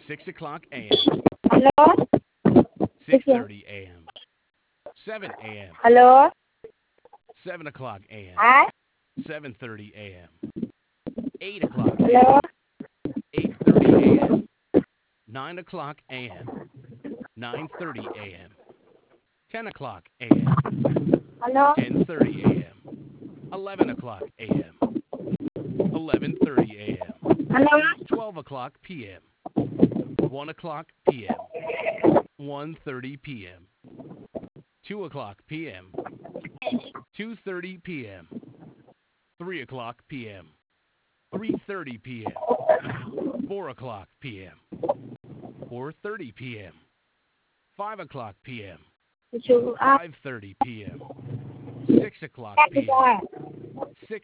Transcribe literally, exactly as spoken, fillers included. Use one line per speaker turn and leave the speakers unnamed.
six o'clock a m,
Hello?
six thirty a m, seven a m,
Hello?
seven o'clock a m,
Ai?
seven thirty a m, eight o'clock a
Hello?
m, eight thirty a m, nine o'clock a m, nine thirty a m, ten o'clock a m,
Hello?
ten thirty a m, eleven o'clock a m, eleven thirty a m,
Hello?
twelve o'clock p m, one o'clock p m, one thirty p m, two o'clock p m, two thirty p m, three o'clock p m, three thirty p m, four o'clock p m, four thirty p m, five o'clock p m,
Chú áp
five thirty p m, six o'clock
ép
p m,
ra.
six